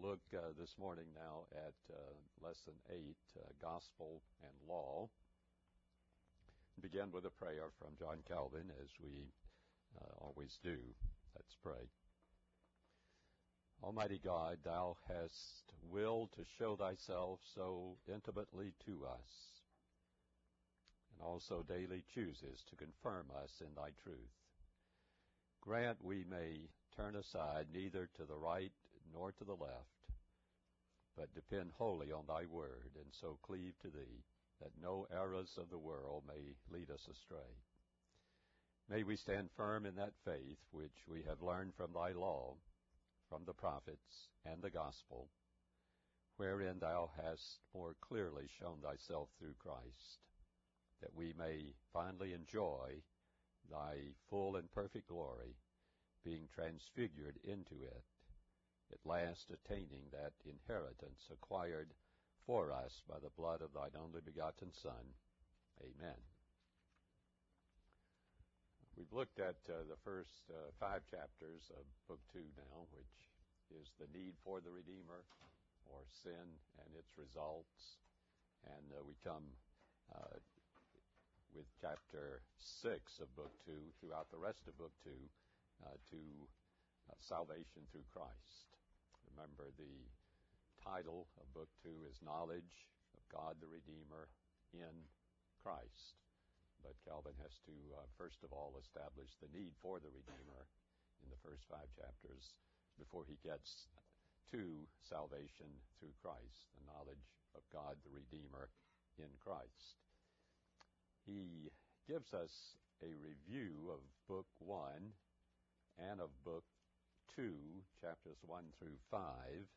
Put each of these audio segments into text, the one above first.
look this morning now at Lesson 8, Gospel and Law. Begin with a prayer from John Calvin, as we always do. Let's pray. Almighty God, Thou hast willed to show Thyself so intimately to us, and also daily chooses to confirm us in Thy truth. Grant we may turn aside neither to the right nor to the left, but depend wholly on Thy word, and so cleave to Thee, that no errors of the world may lead us astray. May we stand firm in that faith which we have learned from Thy law, from the prophets and the gospel, wherein Thou hast more clearly shown Thyself through Christ, that we may finally enjoy Thy full and perfect glory, being transfigured into it, at last attaining that inheritance acquired for us by the blood of Thine only begotten Son. Amen. We've looked at the first 5 chapters of Book 2 now, which is the need for the Redeemer, or sin and its results. And we come with chapter 6 of Book 2, throughout the rest of Book 2, to salvation through Christ. Remember, the title of Book 2 is Knowledge of God the Redeemer in Christ. But Calvin has to, first of all, establish the need for the Redeemer in the first 5 chapters before he gets to salvation through Christ, the knowledge of God the Redeemer in Christ. He gives us a review of Book 1 and of Book 2, chapters 1 through 5.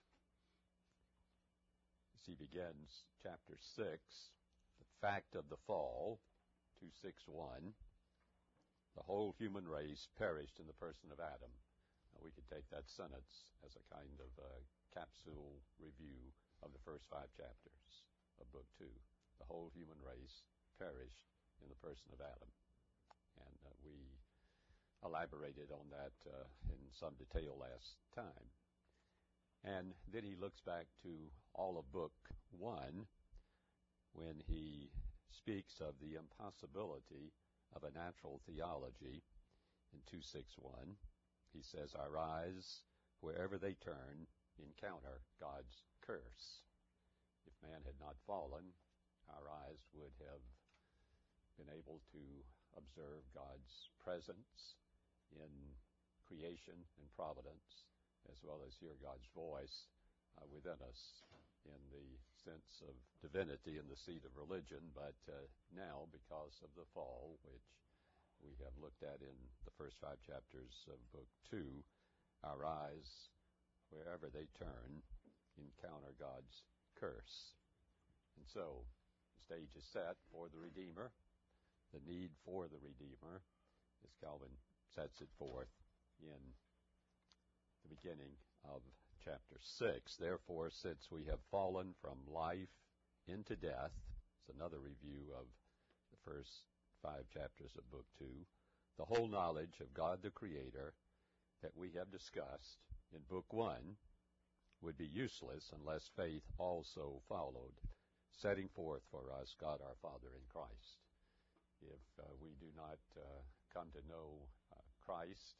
As he begins chapter 6, the fact of the fall, 2:6:1, the whole human race perished in the person of Adam. Now, we could take that sentence as a kind of a capsule review of the first 5 chapters of Book 2. The whole human race perished in the person of Adam. And we elaborated on that in some detail last time. And then he looks back to all of Book 1 when he speaks of the impossibility of a natural theology. In 2:6:1, he says, Our eyes, wherever they turn, encounter God's curse. If man had not fallen, our eyes would have been able to observe God's presence in creation and providence, as well as hear God's voice within us in the sense of divinity and the seat of religion. But now, because of the fall, which we have looked at in the first 5 chapters of Book 2, our eyes, wherever they turn, encounter God's curse. And so, the stage is set for the Redeemer, the need for the Redeemer, as Calvin sets it forth in the beginning of chapter 6. Therefore, since we have fallen from life into death, it's another review of the first 5 chapters of Book 2, the whole knowledge of God the Creator that we have discussed in Book 1 would be useless unless faith also followed, setting forth for us God our Father in Christ. If we do not come to know Christ,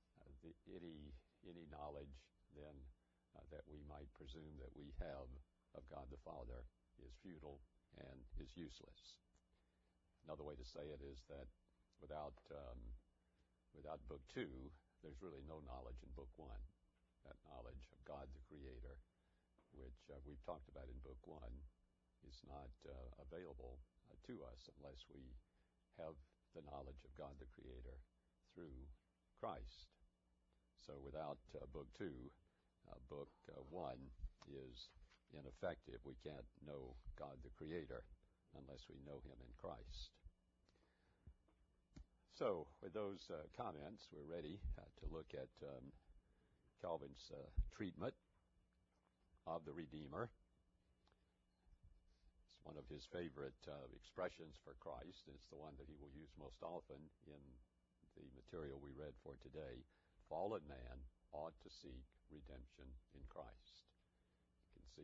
any knowledge then that we might presume that we have of God the Father is futile and is useless. Another way to say it is that without Book 2, there's really no knowledge in Book 1. That knowledge of God the Creator, which we've talked about in Book 1, is not available to us unless we have the knowledge of God the Creator through Christ. So without Book 2, Book 1 is ineffective. We can't know God the Creator unless we know Him in Christ. So with those comments, we're ready to look at Calvin's treatment of the Redeemer. It's one of his favorite expressions for Christ. It's the one that he will use most often in the material we read for today. Fallen man ought to seek redemption in Christ.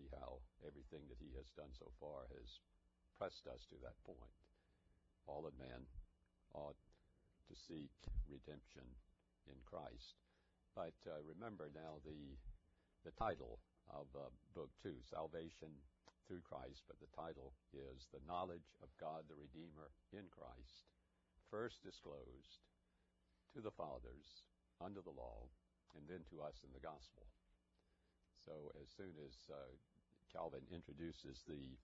see how everything that he has done so far has pressed us to that point. Fallen man ought to seek redemption in Christ. But remember now the title of Book 2, Salvation through Christ, but the title is The Knowledge of God the Redeemer in Christ, first disclosed to the fathers under the law, and then to us in the gospel. So as soon as Calvin introduces the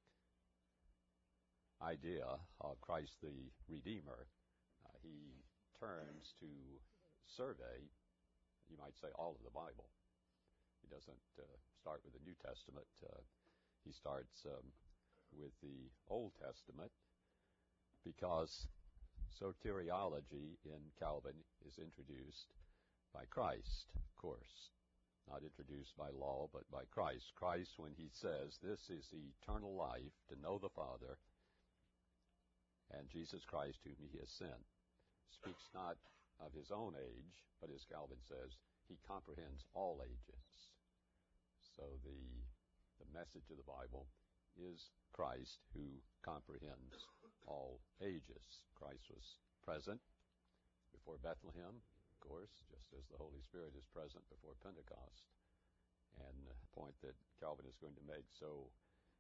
idea of Christ the Redeemer, he turns to survey, you might say, all of the Bible. He doesn't start with the New Testament. He starts with the Old Testament, because soteriology in Calvin is introduced by Christ, of course. Not introduced by law, but by Christ. Christ, when he says, this is eternal life, to know the Father, and Jesus Christ whom he has sent, speaks not of his own age, but as Calvin says, he comprehends all ages. So the message of the Bible is Christ who comprehends all ages. Christ was present before Bethlehem, of course, just as the Holy Spirit is present before Pentecost. And the point that Calvin is going to make so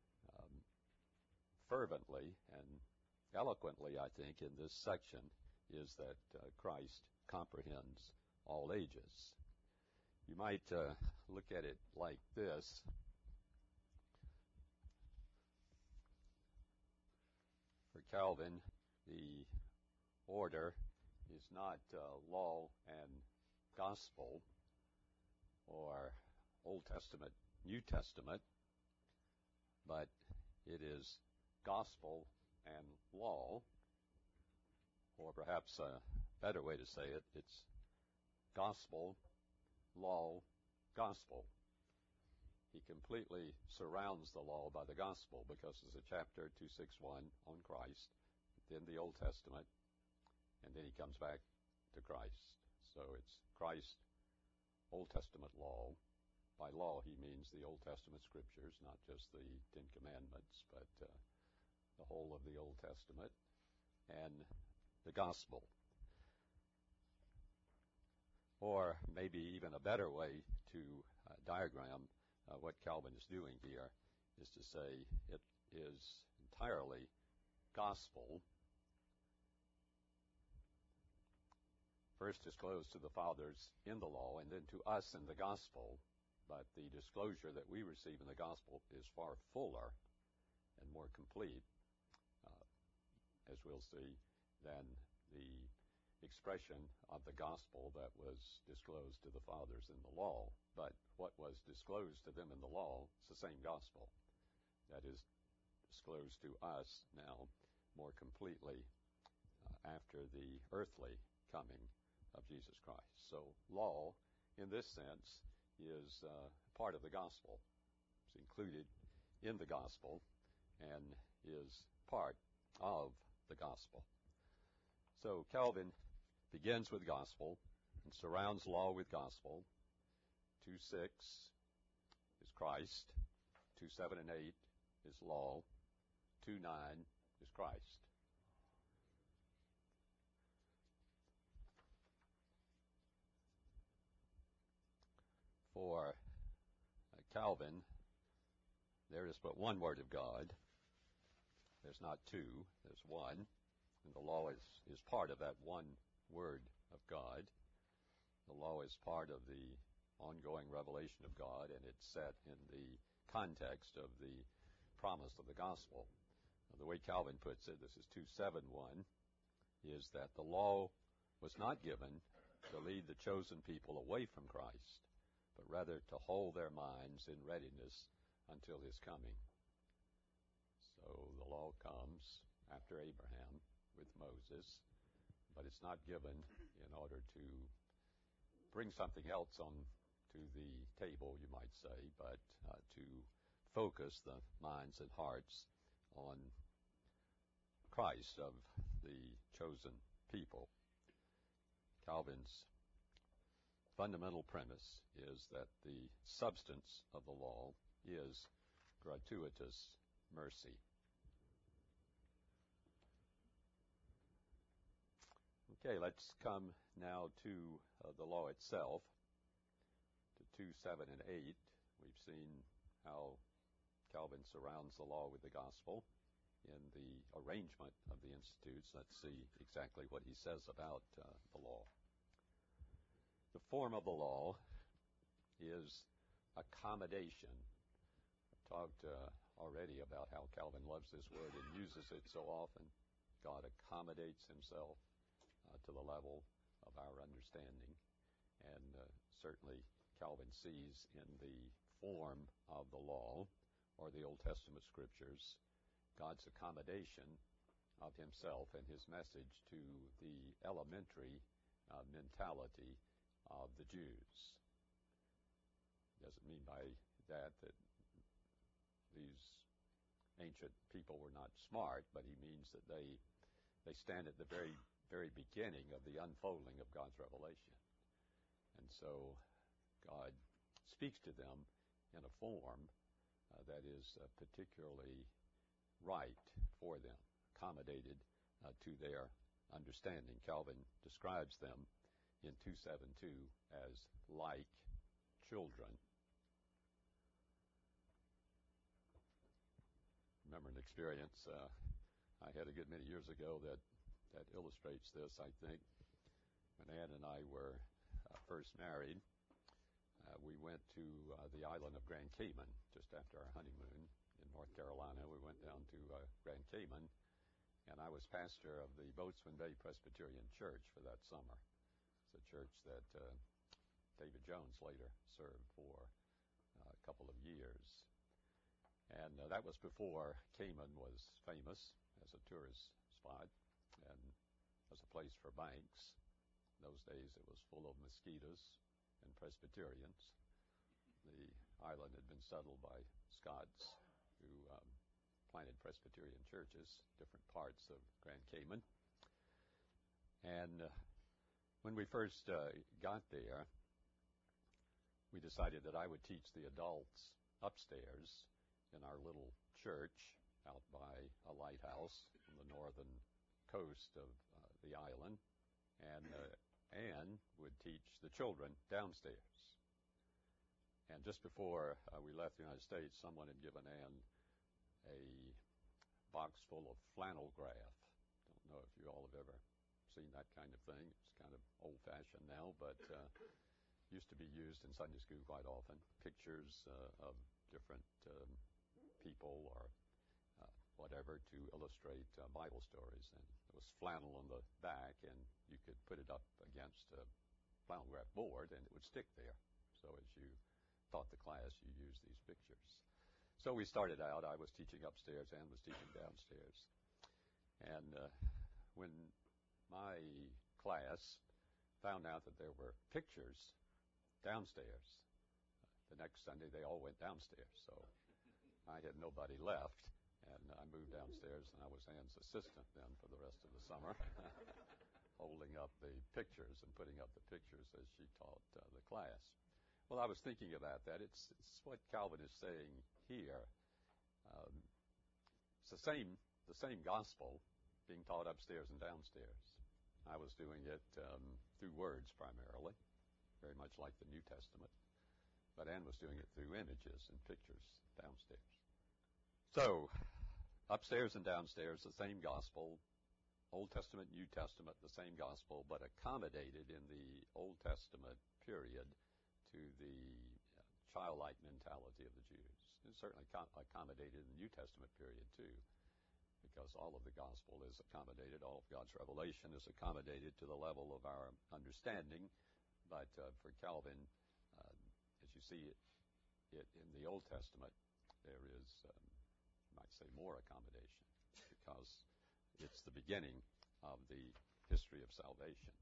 fervently and eloquently, I think, in this section is that Christ comprehends all ages. You might look at it like this. For Calvin, the order is not law and gospel, or Old Testament, New Testament, but it is gospel and law, or perhaps a better way to say it, it's gospel, law, gospel. He completely surrounds the law by the gospel, because there's a chapter 261 on Christ, then the Old Testament, and then he comes back to Christ. So it's Christ, Old Testament law. By law he means the Old Testament scriptures, not just the Ten Commandments, but the whole of the Old Testament, and the gospel. Or maybe even a better way to diagram what Calvin is doing here is to say it is entirely gospel, first disclosed to the fathers in the law and then to us in the gospel, but the disclosure that we receive in the gospel is far fuller and more complete, as we'll see, than the expression of the gospel that was disclosed to the fathers in the law. But what was disclosed to them in the law is the same gospel that is disclosed to us now more completely after the earthly coming of Jesus Christ. So law, in this sense, is part of the gospel. It's included in the gospel and is part of the gospel. So Calvin begins with gospel and surrounds law with gospel. 2:6 is Christ. 2:7 and 8 is law. 2:9 is Christ. For Calvin, there is but one word of God. There's not two, there's one. And the law is part of that one word of God. The law is part of the ongoing revelation of God, and it's set in the context of the promise of the gospel. Now, the way Calvin puts it, this is 2:7:1, is that the law was not given to lead the chosen people away from Christ, but rather to hold their minds in readiness until his coming. So the law comes after Abraham with Moses, but it's not given in order to bring something else on to the table, you might say, but to focus the minds and hearts on Christ of the chosen people. Calvin's fundamental premise is that the substance of the law is gratuitous mercy. Okay, let's come now to the law itself, to 2, 7, and 8. We've seen how Calvin surrounds the law with the gospel in the arrangement of the Institutes. Let's see exactly what he says about the law. The form of the law is accommodation. I've talked already about how Calvin loves this word and uses it so often. God accommodates himself to the level of our understanding. And certainly Calvin sees in the form of the law, or the Old Testament scriptures, God's accommodation of himself and his message to the elementary mentality of the Jews. Doesn't mean by that these ancient people were not smart, but he means that they stand at the very beginning of the unfolding of God's revelation. And so God speaks to them in a form that is particularly right for them, accommodated to their understanding. Calvin describes them in 2:7-2 as like children. Remember an experience I had a good many years ago that illustrates this, I think. When Ann and I were first married, we went to the island of Grand Cayman just after our honeymoon in North Carolina. We went down to Grand Cayman, and I was pastor of the Boatswain Bay Presbyterian Church for that summer. It's a church that David Jones later served for a couple of years. And that was before Cayman was famous as a tourist spot and as a place for banks. In those days it was full of mosquitoes and Presbyterians. The island had been settled by Scots who planted Presbyterian churches, different parts of Grand Cayman. And when we first got there, we decided that I would teach the adults upstairs in our little church out by a lighthouse on the northern coast of the island, and Ann would teach the children downstairs. And just before we left the United States, someone had given Ann a box full of flannel graph. Don't know if you all have ever seen that kind of thing. It's kind of old-fashioned now, but used to be used in Sunday school quite often. Pictures of different people or whatever to illustrate Bible stories. And there was flannel on the back, and you could put it up against a flannel graph board, and it would stick there. So as you taught the class, you used these pictures. So we started out. I was teaching upstairs, Ann was teaching downstairs. And when my class found out that there were pictures downstairs, the next Sunday they all went downstairs. So I had nobody left, and I moved downstairs, and I was Ann's assistant then for the rest of the summer, holding up the pictures and putting up the pictures as she taught the class. Well, I was thinking about that. It's what Calvin is saying here. It's the same gospel being taught upstairs and downstairs. I was doing it through words primarily, very much like the New Testament. But Ann was doing it through images and pictures downstairs. So, upstairs and downstairs, the same gospel, Old Testament, New Testament, the same gospel, but accommodated in the Old Testament period to the childlike mentality of the Jews. And certainly accommodated in the New Testament period too, because all of the gospel is accommodated, all of God's revelation is accommodated to the level of our understanding. But for Calvin, as you see it in the Old Testament, there is, you might say, more accommodation, because it's the beginning of the history of salvation.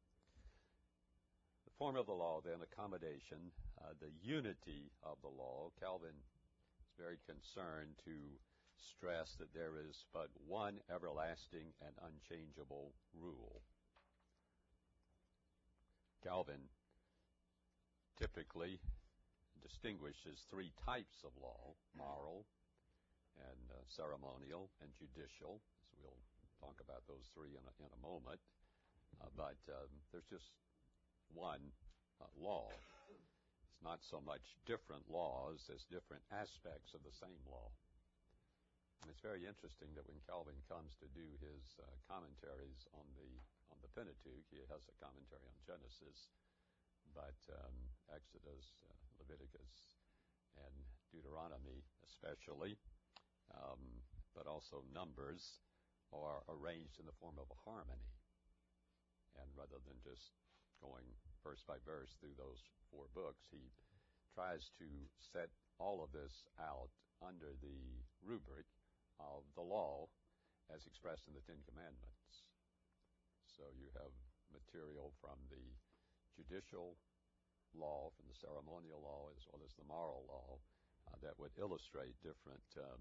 The form of the law, then, accommodation, the unity of the law. Calvin is very concerned to stress that there is but one everlasting and unchangeable rule. Calvin typically distinguishes three types of law: moral and ceremonial and judicial. So we'll talk about those three in a moment. But there's just one law. It's not so much different laws as different aspects of the same law. And it's very interesting that when Calvin comes to do his commentaries on the Pentateuch, he has a commentary on Genesis, but Exodus, Leviticus, and Deuteronomy especially, but also Numbers, are arranged in the form of a harmony. And rather than just going verse by verse through those four books, he tries to set all of this out under the rubric of the law as expressed in the Ten Commandments. So you have material from the judicial law, from the ceremonial law, as well as the moral law, that would illustrate different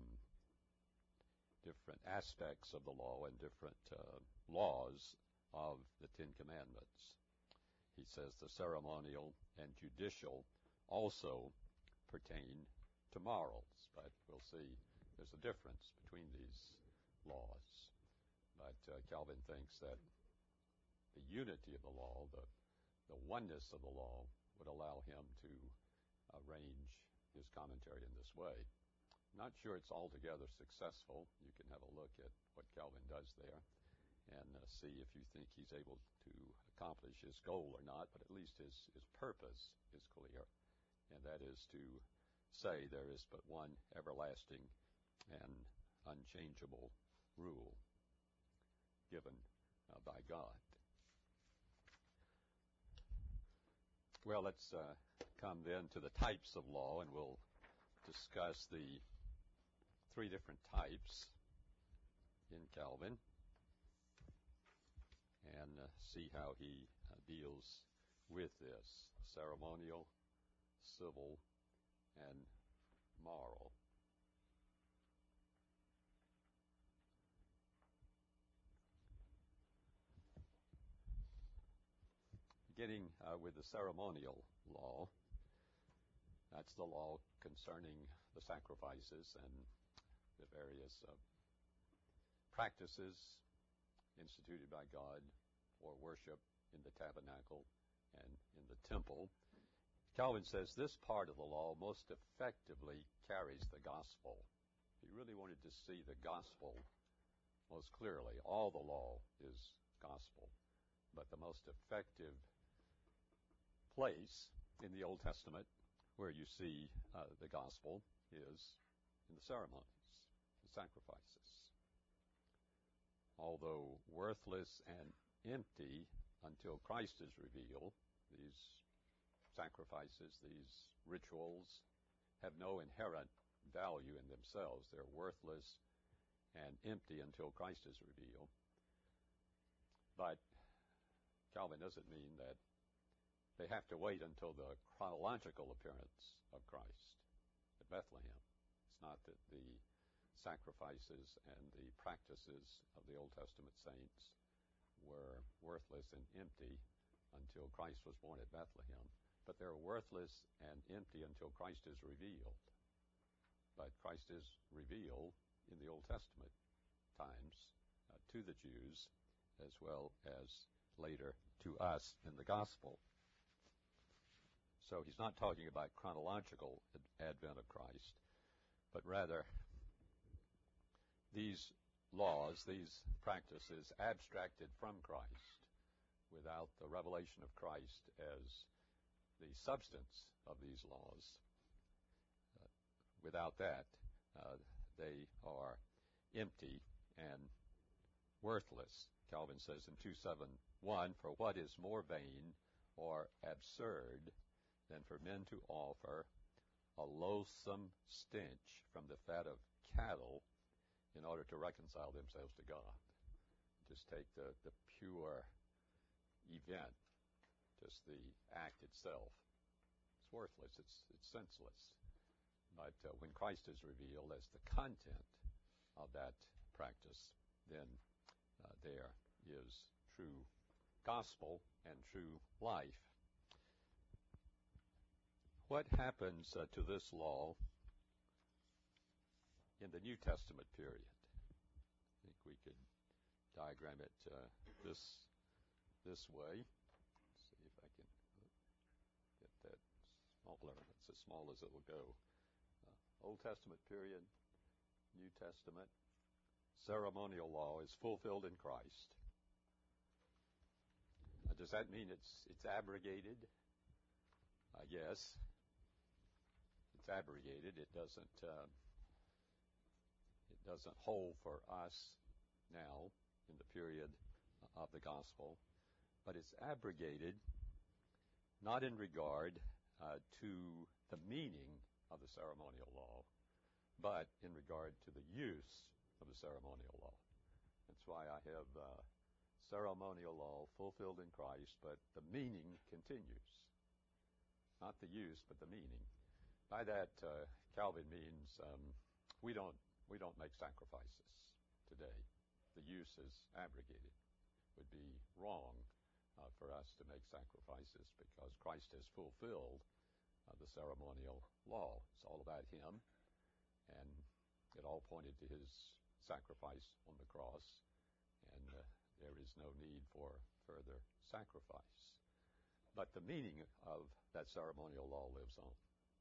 aspects of the law and different laws of the Ten Commandments. He says the ceremonial and judicial also pertain to morals, but we'll see there's a difference between these laws. But Calvin thinks that the unity of the law, the oneness of the law, would allow him to arrange his commentary in this way. Not sure it's altogether successful. You can have a look at what Calvin does there and see if you think he's able to accomplish his goal or not, but at least his purpose is clear, and that is to say there is but one everlasting and unchangeable rule given by God. Well, let's come then to the types of law, and we'll discuss the three different types in Calvin and see how he deals with this: ceremonial, civil, and moral. Beginning with the ceremonial law, that's the law concerning the sacrifices and the various practices instituted by God for worship in the tabernacle and in the temple. Calvin says this part of the law most effectively carries the gospel. If you really wanted to see the gospel most clearly, all the law is gospel. But the most effective place in the Old Testament where you see the gospel is in the ceremonies, the sacrifices. Although worthless and empty until Christ is revealed, these sacrifices, these rituals, have no inherent value in themselves. They're worthless and empty until Christ is revealed. But Calvin doesn't mean that they have to wait until the chronological appearance of Christ at Bethlehem. It's not that the sacrifices and the practices of the Old Testament saints were worthless and empty until Christ was born at Bethlehem, but they're worthless and empty until Christ is revealed. But Christ is revealed in the Old Testament times to the Jews as well as later to us in the gospel. So he's not talking about chronological advent of Christ, but rather these laws, these practices abstracted from Christ without the revelation of Christ as the substance of these laws. Without that, they are empty and worthless. Calvin says in 2:7:1, "For what is more vain or absurd than for men to offer a loathsome stench from the fat of cattle in order to reconcile themselves to God?" Just take the pure event, just the act itself. It's worthless. It's senseless. But when Christ is revealed as the content of that practice, then there is true gospel and true life. What happens to this law in the New Testament period? I think we could diagram it this way. Let's see if I can get that smaller. It's as small as it will go. Old Testament period, New Testament. Ceremonial law is fulfilled in Christ. Does that mean it's abrogated? Yes. It's abrogated. It doesn't hold for us now in the period of the gospel, but it's abrogated not in regard to the meaning of the ceremonial law, but in regard to the use of the ceremonial law. That's why I have ceremonial law fulfilled in Christ, but the meaning continues. Not the use, but the meaning. By that, Calvin means we don't make sacrifices today. The use is abrogated. It would be wrong for us to make sacrifices because Christ has fulfilled the ceremonial law. It's all about Him, and it all pointed to His sacrifice on the cross, and there is no need for further sacrifice. But the meaning of that ceremonial law lives on.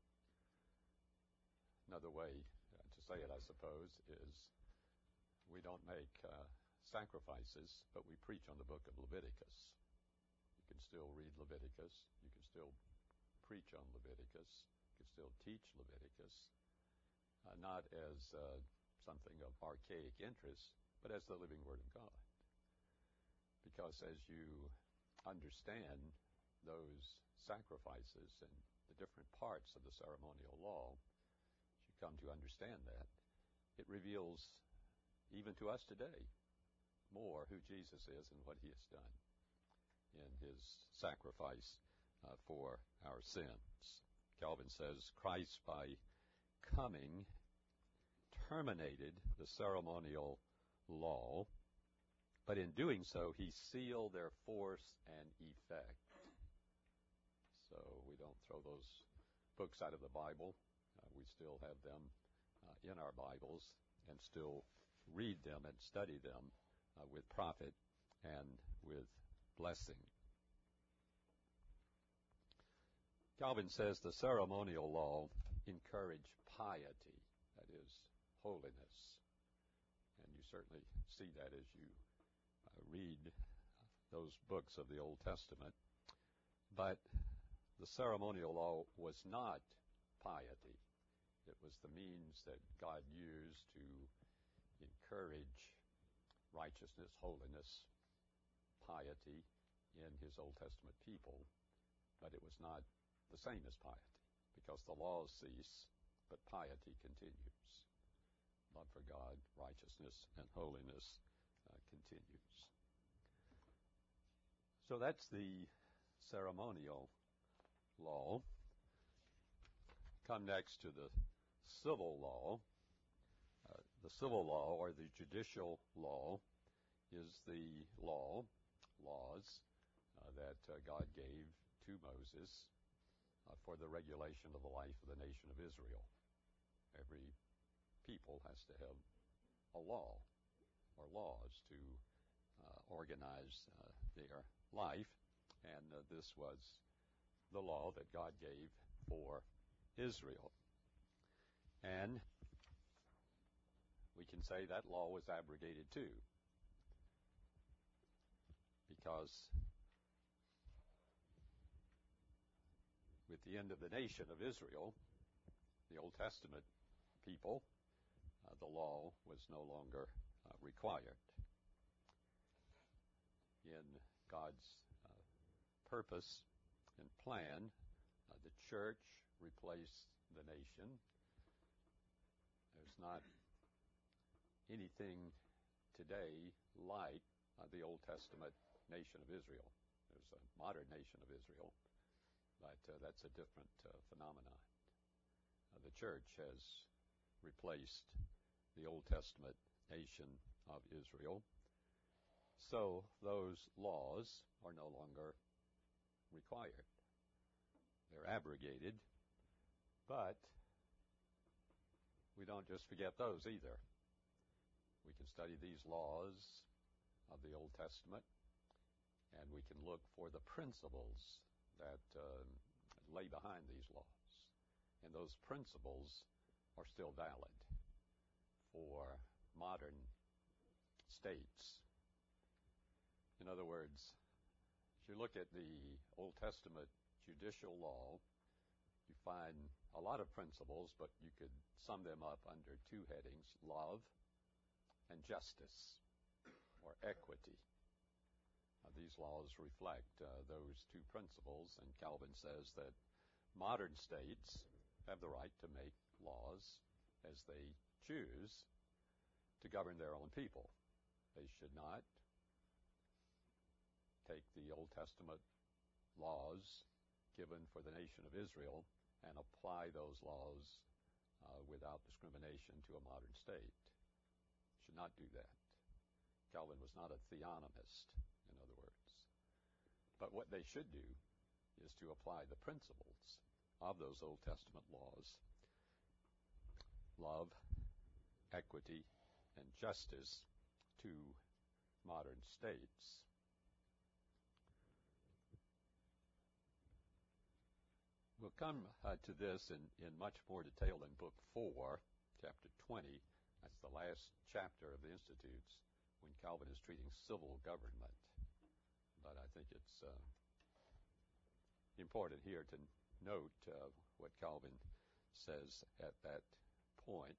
Another way to say it, I suppose, is we don't make sacrifices, but we preach on the book of Leviticus. You can still read Leviticus. You can still preach on Leviticus. You can still teach Leviticus, not as something of archaic interest, but as the living Word of God. Because as you understand those sacrifices and the different parts of the ceremonial law, as you come to understand that, it reveals, even to us today, more who Jesus is and what He has done in His sacrifice for our sins. Calvin says, Christ, by coming, terminated the ceremonial law, but in doing so, He sealed their force and effect. So we don't throw those books out of the Bible. We still have them in our Bibles and still read them and study them with profit and with blessing. Calvin says the ceremonial law encouraged piety, that is, holiness. And you certainly see that as you read those books of the Old Testament. But the ceremonial law was not piety. It was the means that God used to encourage righteousness, holiness, piety in His Old Testament people. But it was not the same as piety, because the laws cease, but piety continues. Love for God, righteousness, and holiness continues. So that's the ceremonial law. Come next to the civil law. The civil law, or the judicial law, is the laws that God gave to Moses for the regulation of the life of the nation of Israel. Every people has to have a law or laws to organize their life, and this was the law that God gave for Israel. And we can say that law was abrogated too, because with the end of the nation of Israel, the Old Testament people, the law was no longer required. In God's purpose and plan, the church replaced the nation. There's not anything today like the Old Testament nation of Israel. There's a modern nation of Israel, but that's a different phenomenon. The church has replaced the Old Testament nation of Israel. So those laws are no longer required. They're abrogated, But we don't just forget those either. We can study these laws of the Old Testament, and we can look for the principles that lay behind these laws. And those principles are still valid for modern states. In other words, if you look at the Old Testament judicial law, you find a lot of principles, but you could sum them up under two headings: love and justice, or equity. These laws reflect those two principles, and Calvin says that modern states have the right to make laws as they choose to govern their own people. They should not take the Old Testament laws given for the nation of Israel and apply those laws without discrimination to a modern state. Should not do that. Calvin was not a theonomist, in other words. But what they should do is to apply the principles of those Old Testament laws: love, equity, and justice, to modern states. We'll come to this in much more detail in Book 4, Chapter 20. That's the last chapter of the Institutes, when Calvin is treating civil government. But I think it's important here to note what Calvin says at that point.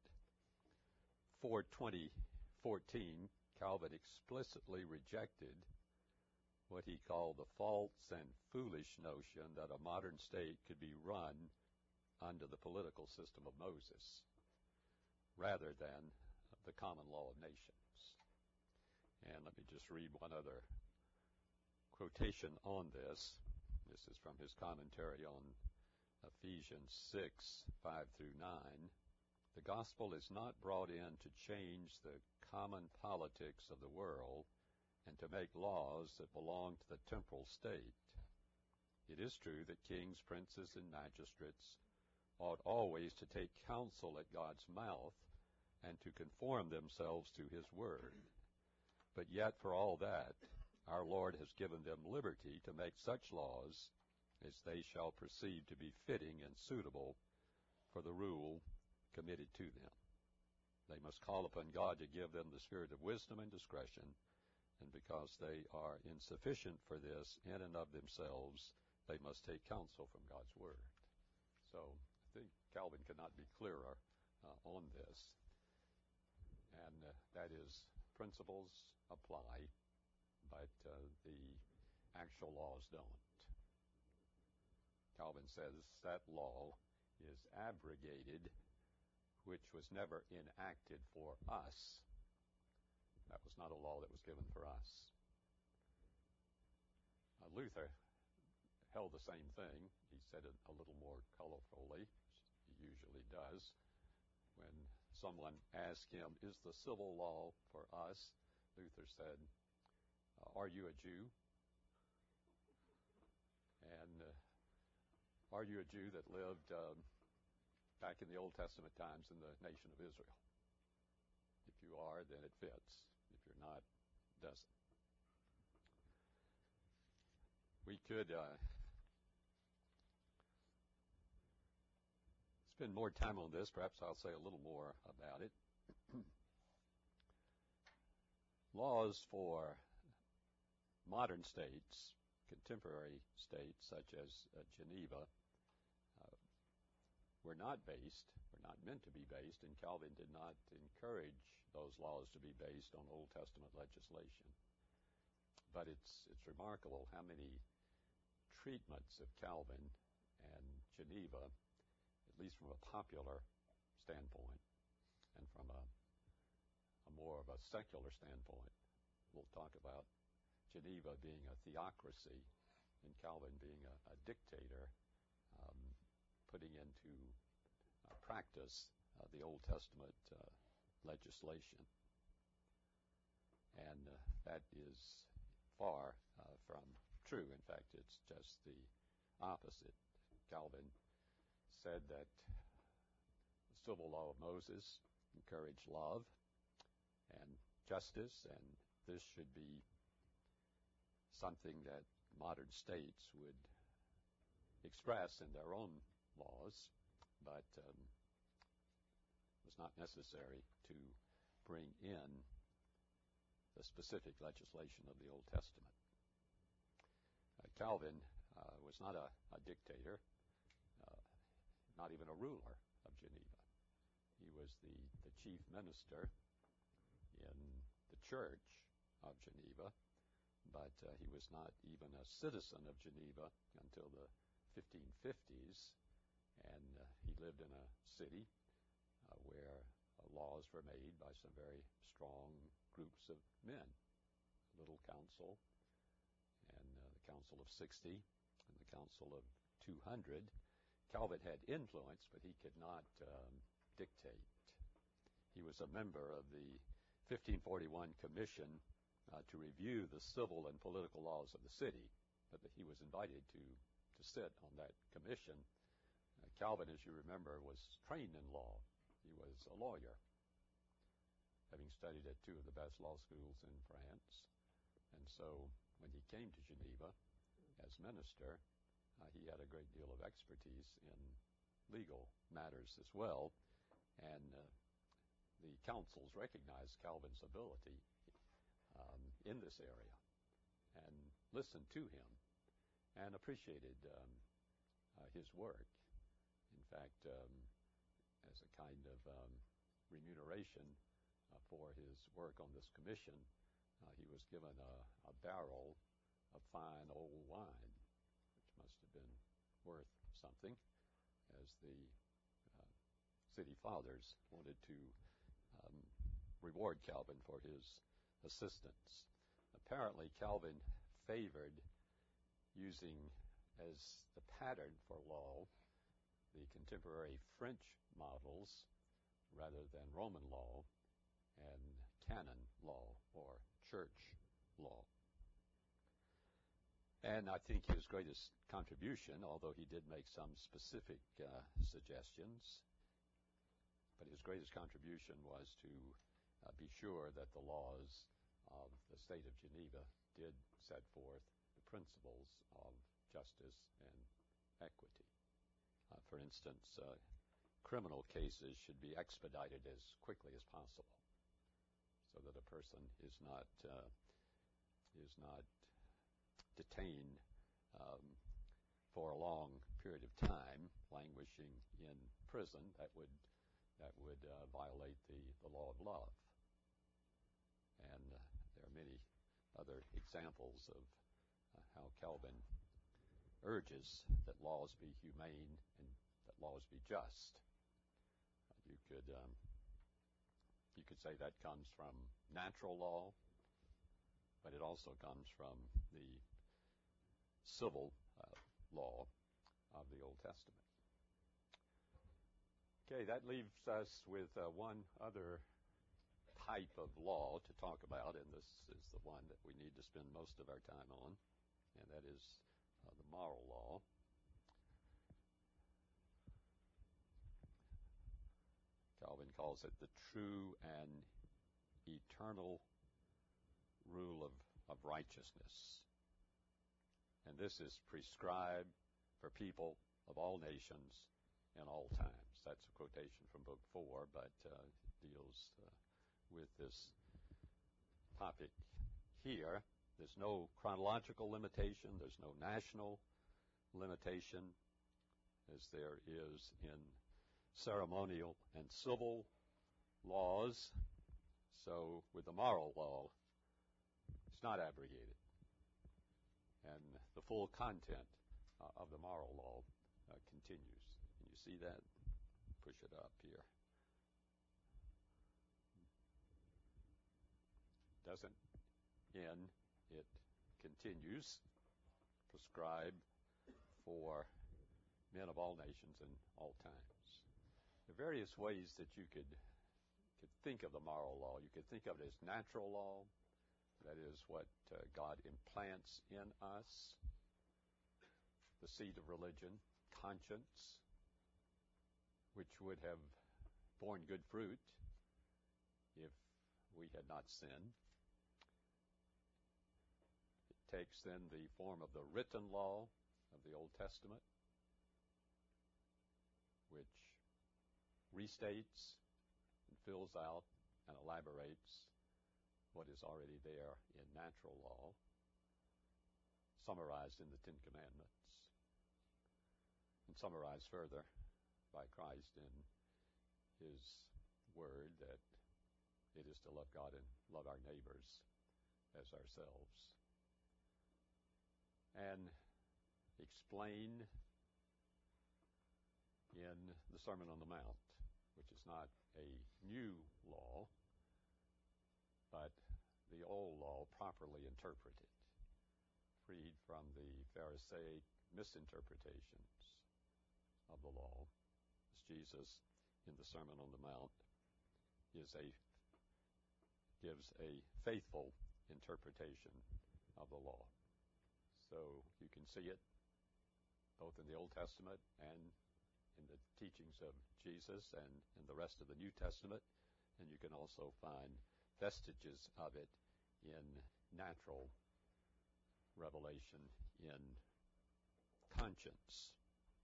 4:20:14, Calvin explicitly rejected what he called the false and foolish notion that a modern state could be run under the political system of Moses rather than the common law of nations. And let me just read one other quotation on this. This is from his commentary on Ephesians 6:5-9. The gospel is not brought in to change the common politics of the world and to make laws that belong to the temporal state. It is true that kings, princes, and magistrates ought always to take counsel at God's mouth and to conform themselves to his word. But yet, for all that, our Lord has given them liberty to make such laws as they shall perceive to be fitting and suitable for the rule committed to them. They must call upon God to give them the spirit of wisdom and discretion, and because they are insufficient for this in and of themselves, they must take counsel from God's word. So I think Calvin could not be clearer on this. And that is, principles apply, but the actual laws don't. Calvin says that law is abrogated, which was never enacted for us. That was not a law that was given for us. Luther held the same thing. He said it a little more colorfully, as he usually does. When someone asked him, "Is the civil law for us?" Luther said, "Are you a Jew? And are you a Jew that lived back in the Old Testament times in the nation of Israel? If you are, then it fits. If you're not, it doesn't." We could spend more time on this. Perhaps I'll say a little more about it. Laws for modern states, contemporary states such as Geneva, were not meant to be based, and Calvin did not encourage those laws to be based on Old Testament legislation. But it's remarkable how many treatments of Calvin and Geneva, at least from a popular standpoint and from a more of a secular standpoint. We'll talk about Geneva being a theocracy and Calvin being a dictator, putting into practice the Old Testament legislation. And that is far from true. In fact, it's just the opposite. Calvin said that civil law of Moses encouraged love and justice, and this should be something that modern states would express in their own laws, but it was not necessary to bring in the specific legislation of the Old Testament. Calvin was not a dictator, not even a ruler of Geneva. He was the chief minister in the Church of Geneva, but he was not even a citizen of Geneva until the 1550s, and he lived in a city where laws were made by some very strong groups of men, a little council, and the Council of 60 and the Council of 200. Calvin had influence, but he could not dictate. He was a member of the 1541 Commission to review the civil and political laws of the city, but he was invited to sit on that commission. Calvin, as you remember, was trained in law. He was a lawyer, having studied at two of the best law schools in France. And so when he came to Geneva as minister, he had a great deal of expertise in legal matters as well. And the councils recognized Calvin's ability in this area and listened to him and appreciated his work. In fact, as a kind of remuneration for his work on this commission, he was given a barrel of fine old wine, which must have been worth something, as the city fathers wanted to reward Calvin for his assistance. Apparently, Calvin favored using as the pattern for law the contemporary French models rather than Roman law and canon law or church law. And I think his greatest contribution, although he did make some specific suggestions, but his greatest contribution was to be sure that the laws of the state of Geneva did set forth the principles of justice and equity. For instance, criminal cases should be expedited as quickly as possible, so that a person is not detained for a long period of time, languishing in prison. That would violate the law of love. And there are many other examples of how Calvin urges that laws be humane and that laws be just. You could say that comes from natural law, but it also comes from the civil law of the Old Testament. Okay, that leaves us with one other type of law to talk about, and this is the one that we need to spend most of our time on, and that is the moral law. Calvin calls it the true and eternal rule of righteousness. And this is prescribed for people of all nations and all times. That's a quotation from Book 4, but deals with this topic here. There's no chronological limitation. There's no national limitation, as there is in ceremonial and civil laws. So with the moral law, it's not abrogated. And the full content of the moral law continues. Can you see that? Push it up here. Doesn't end, it continues. Prescribed for men of all nations and all times. There are various ways that you could think of the moral law. You could think of it as natural law. That is what God implants in us. The seed of religion, conscience, which would have borne good fruit if we had not sinned. It takes then the form of the written law of the Old Testament, which restates and fills out and elaborates what is already there in natural law, summarized in the Ten Commandments, and summarized further by Christ in his word that it is to love God and love our neighbors as ourselves, and explained in the Sermon on the Mount, which is not a new law, but the old law properly interpreted, freed from the Pharisaic misinterpretations of the law, as Jesus in the Sermon on the Mount gives a faithful interpretation of the law. So you can see it both in the Old Testament and in the teachings of Jesus and in the rest of the New Testament, and you can also find vestiges of it in natural revelation in conscience.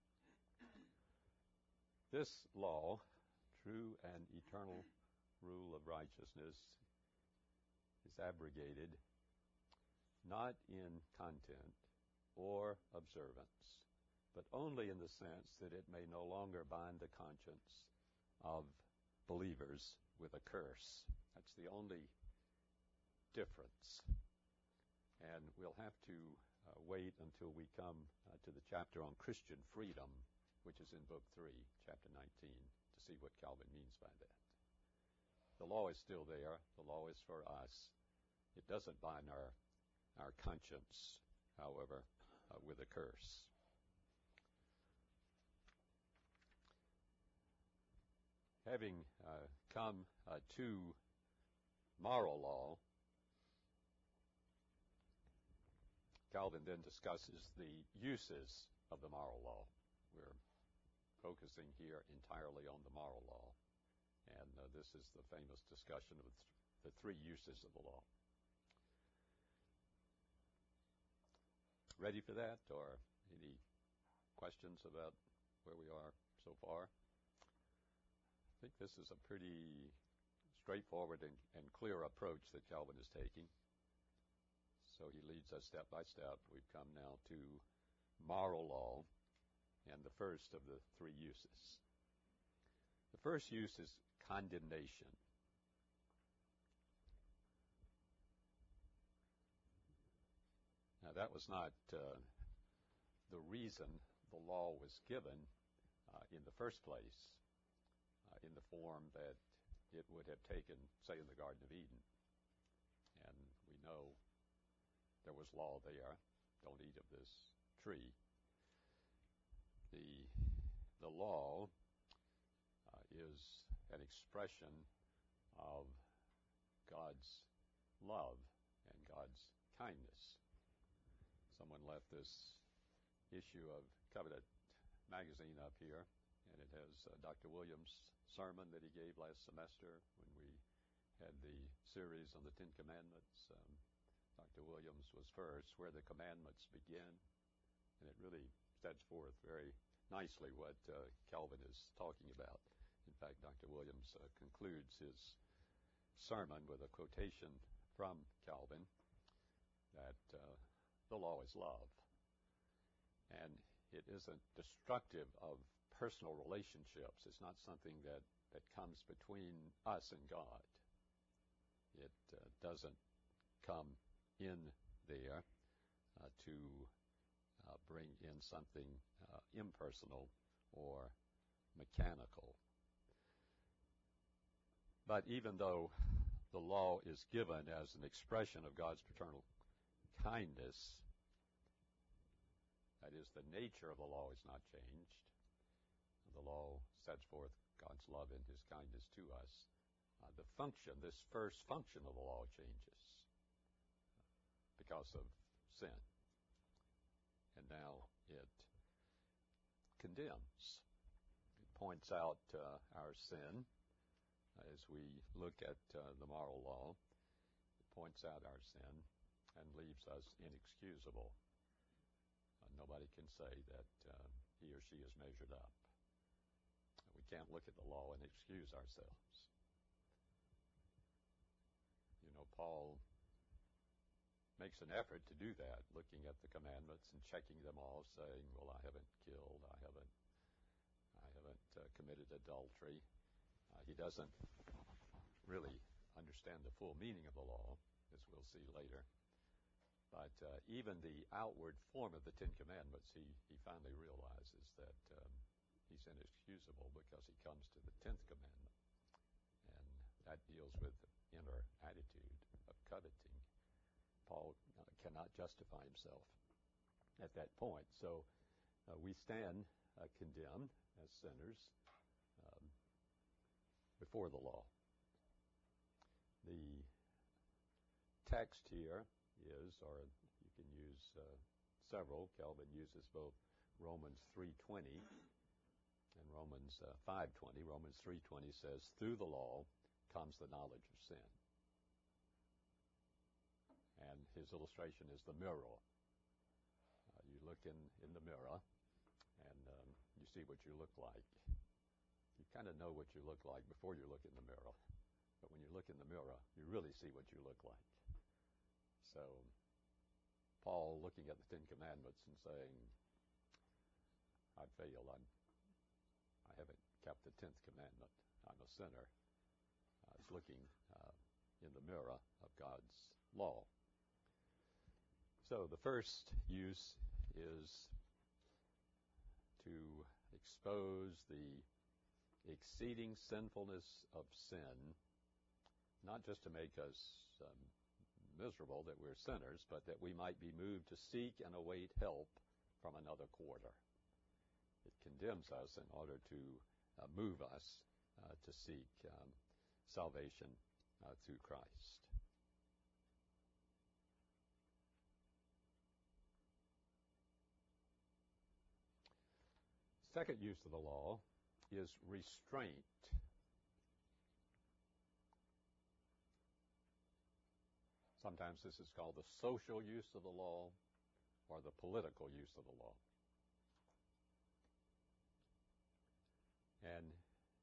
This law, true and eternal rule of righteousness, is abrogated not in content or observance, but only in the sense that it may no longer bind the conscience of believers with a curse. That's the only difference. And we'll have to wait until we come to the chapter on Christian freedom, which is in Book 3, chapter 19, to see what Calvin means by that. The law is still there. The law is for us. It doesn't bind our conscience, however, with a curse. Having come to moral law, Calvin then discusses the uses of the moral law. We're focusing here entirely on the moral law, and this is the famous discussion of the three uses of the law. Ready for that, or any questions about where we are so far? I think this is a pretty straightforward and clear approach that Calvin is taking. So he leads us step by step. We've come now to moral law and the first of the three uses. The first use is condemnation. Now, that was not the reason the law was given in the first place, in the form that it would have taken, say, in the Garden of Eden. And we know there was law there. Don't eat of this tree. The law is an expression of God's love and God's kindness. Someone left this issue of Covenant magazine up here, and it has Dr. Williams' sermon that he gave last semester when we had the series on the Ten Commandments. Dr. Williams was first, where the commandments begin, and it really sets forth very nicely what Calvin is talking about. In fact, Dr. Williams concludes his sermon with a quotation from Calvin that the law is love, and it isn't destructive of personal relationships. It's not something that comes between us and God. It doesn't come in there to bring in something impersonal or mechanical. But even though the law is given as an expression of God's paternal kindness, that is, the nature of the law is not changed. The law sets forth God's love and his kindness to us. The function, this first function of the law, changes because of sin. And now it condemns. It points out our sin as we look at the moral law. It points out our sin and leaves us inexcusable. Nobody can say that he or she is measured up. We can't look at the law and excuse ourselves. You know, Paul makes an effort to do that, looking at the commandments and checking them all, saying, well, I haven't killed, I haven't committed adultery. He doesn't really understand the full meaning of the law, as we'll see later. But even the outward form of the Ten Commandments, he finally realizes that he's inexcusable because he comes to the 10th commandment. And that deals with the inner attitude of coveting. Paul cannot justify himself at that point. So we stand condemned as sinners before the law. The text here is, or you can use several. Calvin uses both Romans 3:20 and Romans 5:20. Romans 3:20 says, through the law comes the knowledge of sin. And his illustration is the mirror. You look in the mirror, and you see what you look like. You kind of know what you look like before you look in the mirror. But when you look in the mirror, you really see what you look like. So Paul, looking at the Ten Commandments and saying, I failed. I haven't kept the 10th commandment. I'm a sinner. Is looking in the mirror of God's law. So the first use is to expose the exceeding sinfulness of sin, not just to make us miserable that we're sinners, but that we might be moved to seek and await help from another quarter. It condemns us in order to move us to seek salvation through Christ. Second use of the law is restraint. Sometimes this is called the social use of the law or the political use of the law. And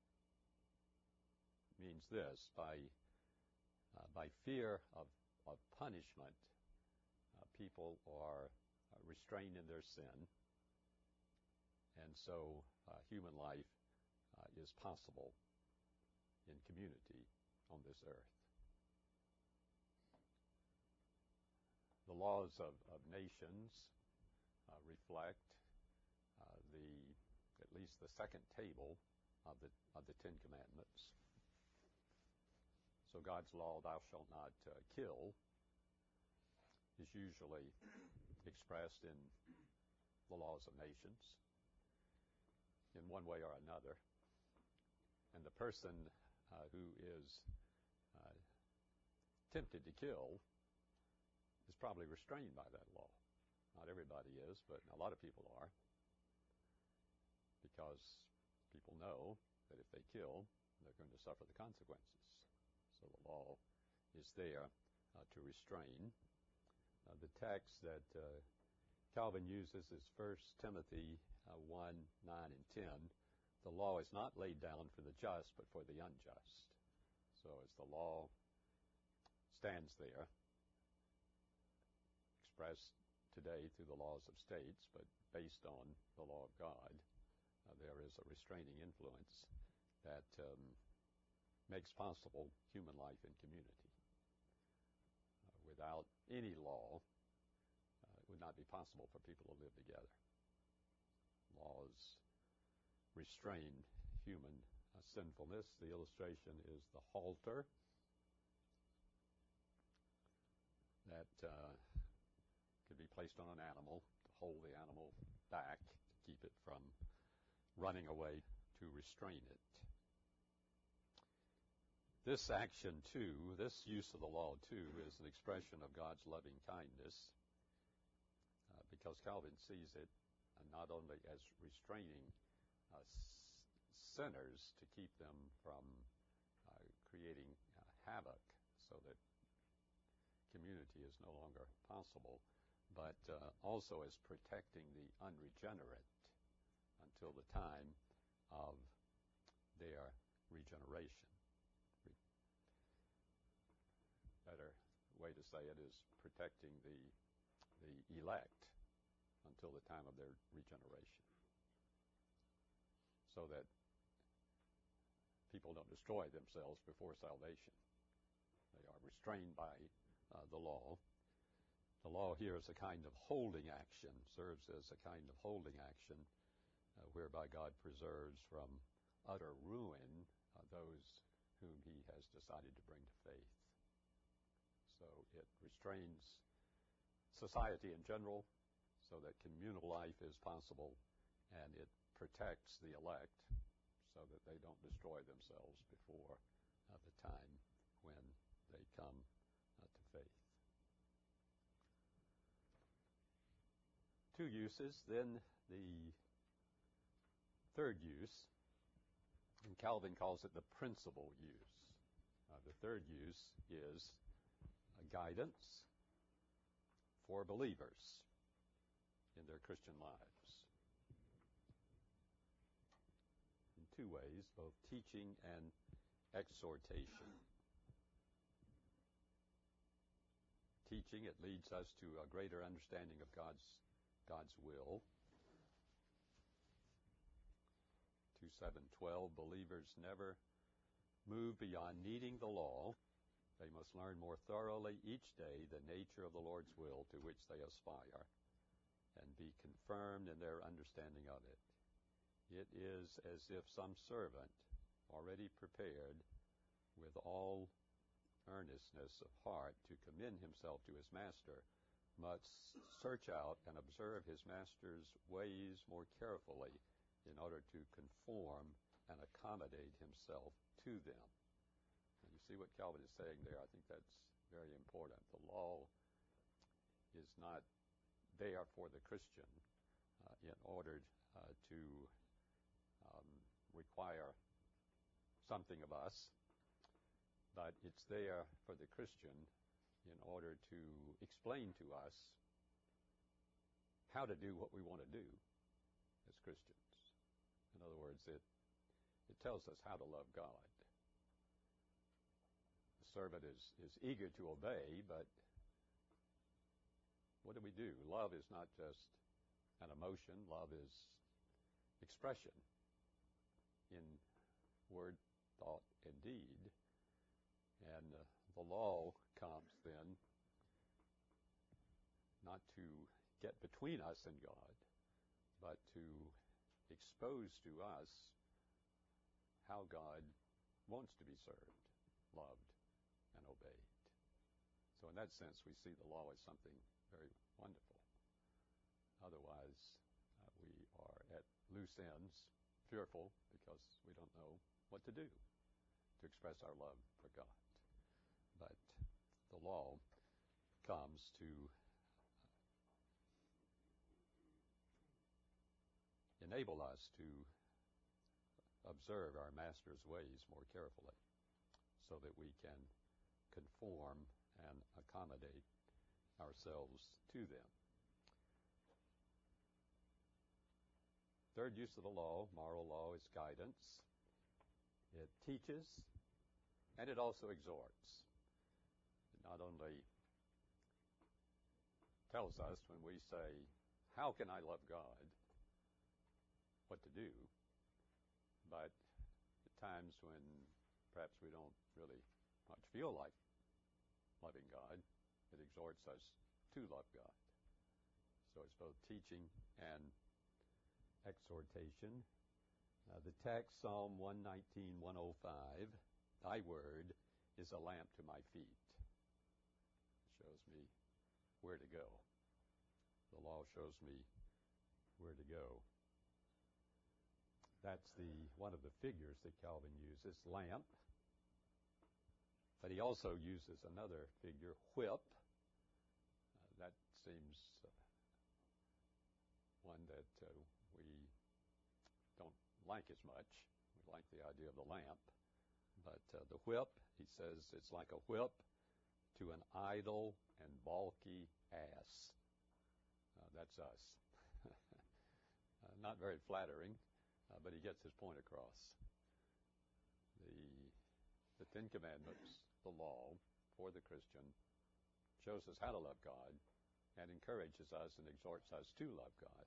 means this, by fear of punishment, people are restrained in their sin, and so human life is possible in community on this earth. The laws of nations reflect at least the second table of the Ten Commandments. So God's law, thou shalt not kill, is usually expressed in the laws of nations in one way or another. And the person who is tempted to kill is probably restrained by that law. Not everybody is, but a lot of people are, because people know that if they kill, they're going to suffer the consequences. So the law is there to restrain. The text that Calvin uses is 1 Timothy 1, 9, and 10. The law is not laid down for the just, but for the unjust. So as the law stands there, expressed today through the laws of states, but based on the law of God, there is a restraining influence that makes possible human life in community. Without any law, it would not be possible for people to live together. Laws restrain human sinfulness. The illustration is the halter that could be placed on an animal to hold the animal back, to keep it from running away, to restrain it. This action, too, this use of the law, too, is an expression of God's loving kindness, because Calvin sees it not only as restraining sinners to keep them from havoc so that community is no longer possible, but also as protecting the unregenerate until the time of their regeneration. Better way to say it is protecting the elect until the time of their regeneration, so that people don't destroy themselves before salvation. They are restrained by the law. The law here is a kind of holding action, serves as a kind of holding action whereby God preserves from utter ruin those whom he has decided to bring to faith. So it restrains society in general so that communal life is possible, and it protects the elect so that they don't destroy themselves before the time when they come to faith. Two uses, then the third use, and Calvin calls it the principal use. The third use is guidance for believers in their Christian lives. In two ways, both teaching and exhortation. Teaching, it leads us to a greater understanding of God's will. 2:7-12, believers never move beyond needing the law. They must learn more thoroughly each day the nature of the Lord's will to which they aspire and be confirmed in their understanding of it. It is as if some servant, already prepared with all earnestness of heart to commend himself to his master, must search out and observe his master's ways more carefully in order to conform and accommodate himself to them. And you see what Calvin is saying there. I think that's very important. The law is not there for the Christian in order to require something of us, but it's there for the Christian in order to explain to us how to do what we want to do as Christians. In other words, it tells us how to love God. The servant is eager to obey, but what do? Love is not just an emotion. Love is expression in word, thought, and deed. And the law comes then not to get between us and God, but to expose to us how God wants to be served, loved, and obeyed. So in that sense, we see the law as something very wonderful. Otherwise, we are at loose ends, fearful because we don't know what to do to express our love for God. But the law comes to enable us to observe our Master's ways more carefully so that we can conform and accommodate ourselves to them. Third use of the law, moral law, is guidance. It teaches and it also exhorts. It not only tells us when we say, how can I love God, what to do, but at times when perhaps we don't really much feel like loving God, it exhorts us to love God. So it's both teaching and exhortation. The text, Psalm 119, 105, thy word is a lamp to my feet. It shows me where to go. The law shows me where to go. That's one of the figures that Calvin uses, lamp. But he also uses another figure, whip. That seems one that we don't like as much. We like the idea of the lamp. But the whip, he says, it's like a whip to an idle and balky ass. That's us. Not very flattering, but he gets his point across. The Ten Commandments, the law for the Christian, shows us how to love God and encourages us and exhorts us to love God.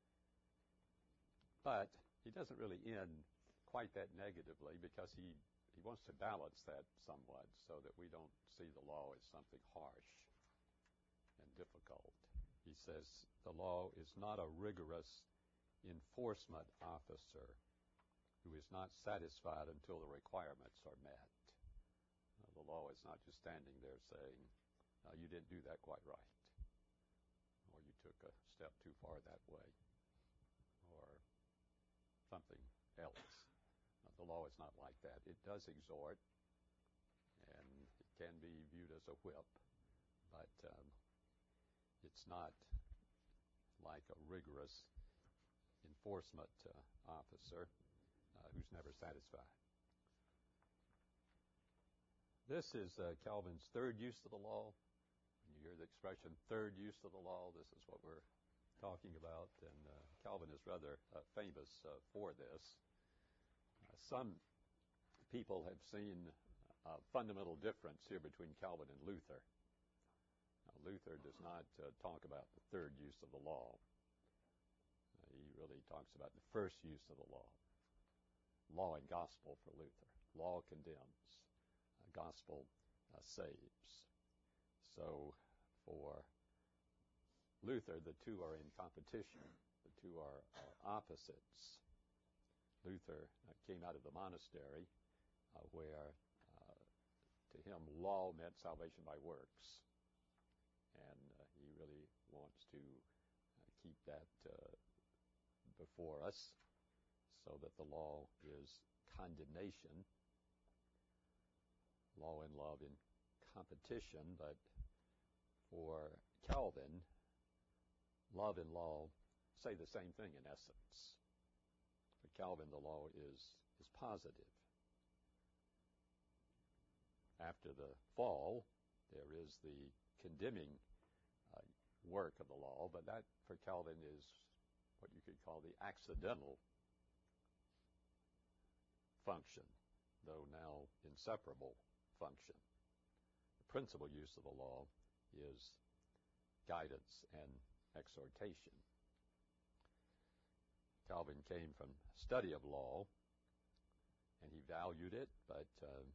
But he doesn't really end quite that negatively, because he wants to balance that somewhat so that we don't see the law as something harsh and difficult. He says the law is not a rigorous enforcement officer who is not satisfied until the requirements are met. The law is not just standing there saying, you didn't do that quite right, or you took a step too far that way, or something else. The law is not like that. It does exhort, and it can be viewed as a whip, but it's not like a rigorous enforcement officer who's never satisfied. This is Calvin's third use of the law. When you hear the expression third use of the law, this is what we're talking about, and Calvin is rather famous for this. Some people have seen a fundamental difference here between Calvin and Luther. Now, Luther does not talk about the third use of the law. He really talks about the first use of the law. Law and gospel for Luther. Law condemns. Gospel saves. So for Luther, the two are in competition. The two are opposites. Luther came out of the monastery where to him law meant salvation by works. And he really wants to keep that before us, so that the law is condemnation, law and love in competition. But for Calvin, love and law say the same thing in essence. For Calvin, the law is positive. After the fall, there is the condemning work of the law, but that for Calvin is what you could call the accidental function, though now inseparable function. The principal use of the law is guidance and exhortation. Calvin came from study of law, and he valued it, but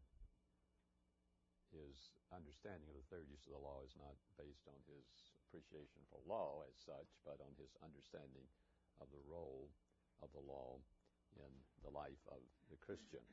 his understanding of the third use of the law is not based on his appreciation for law as such, but on his understanding of the role of the law in the life of the Christian.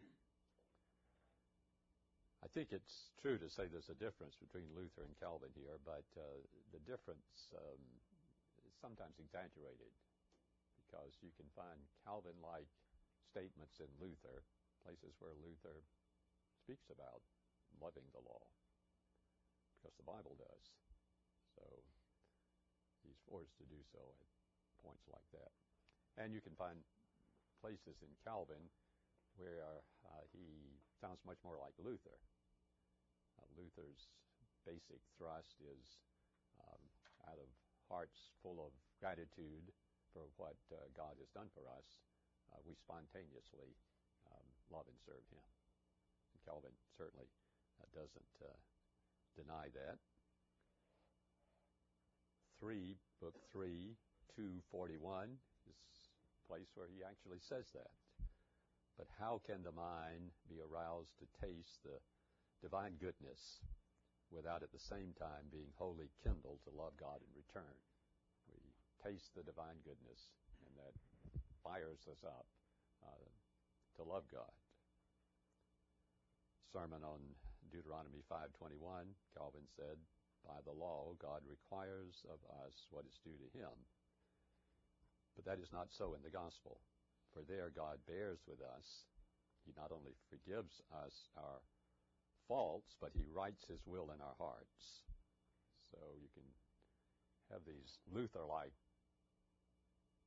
I think it's true to say there's a difference between Luther and Calvin here, but the difference is sometimes exaggerated, because you can find Calvin-like statements in Luther, places where Luther speaks about loving the law, because the Bible does. So he's forced to do so at points like that. And you can find places in Calvin where he sounds much more like Luther. Luther's basic thrust is out of hearts full of gratitude for what God has done for us, we spontaneously love and serve him. And Calvin certainly doesn't deny that. Book 3, 241 is a place where he actually says that. But how can the mind be aroused to taste the divine goodness without at the same time being wholly kindled to love God in return? We taste the divine goodness, and that fires us up to love God. Sermon on Deuteronomy 5:21, Calvin said, by the law, God requires of us what is due to him. But that is not so in the gospel. For there God bears with us. He not only forgives us our faults, but he writes his will in our hearts. So you can have these Luther-like